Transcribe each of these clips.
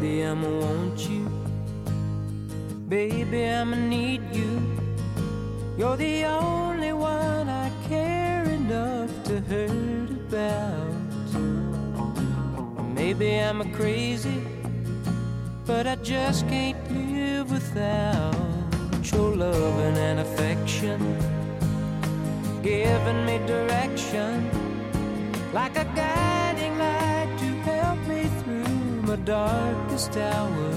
baby, I'ma want you. Baby, I'ma need you. You're the only one I care enough to hurt about. Maybe I'm a crazy, but I just can't live without your loving and affection, giving me direction, like a guiding light to help me through my darkest hour.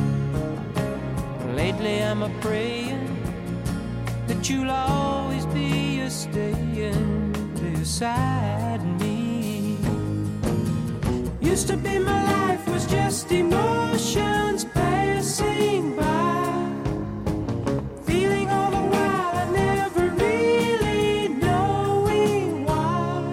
Lately I'm a-praying that you'll always be a-staying beside me. Used to be my life was just emotions passing by, feeling all the while I never really knowing why.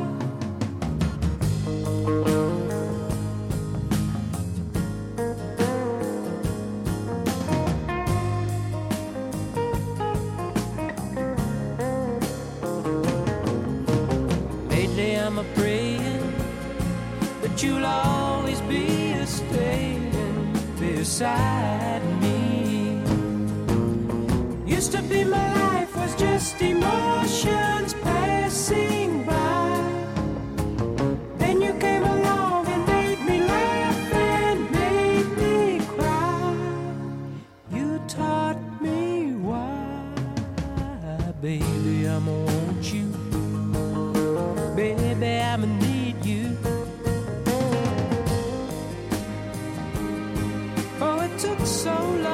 Lately I'm a-praying that you'll always be a-staying beside me. Used to be my life was just emotions passing by. Then you came along and made me laugh and made me cry. You taught me why. Baby, I'ma want you. Baby, I'ma need you. Oh, it took so long